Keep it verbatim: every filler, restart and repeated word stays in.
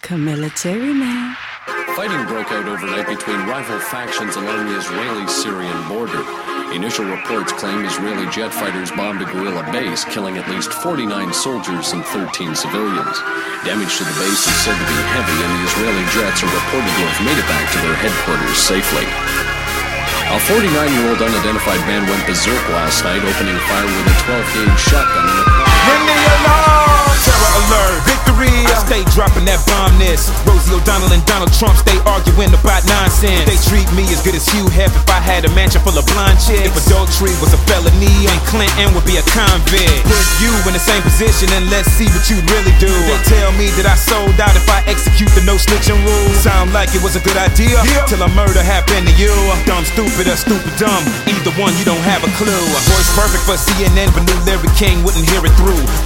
Military man. Fighting broke out overnight between rival factions along the Israeli-Syrian border. Initial reports claim Israeli jet fighters bombed a guerrilla base, killing at least forty-nine soldiers and thirteen civilians. Damage to the base is said to be heavy, and the Israeli jets are reported to have made it back to their headquarters safely. A forty-nine-year-old unidentified man went berserk last night, opening fire with a twelve gauge shotgun in a car. Ring the alarm! Terror alert! Victory! I stay dropping that bombness. Rosie O'Donnell and Donald Trump stay arguing about nonsense. They treat me as good as Hugh Hef if I had a mansion full of blonde chicks. If adultery was a felony, then Clinton would be a convict. Put you in the same position and let's see what you'd really do. They tell me that I sold out if I execute the no snitching rule. Sound like it was a good idea, yeah. Till a murder happened to you. Dumb stupid or stupid dumb, either one you don't have a clue. Voice perfect for C N N, but new Larry King wouldn't hear it through.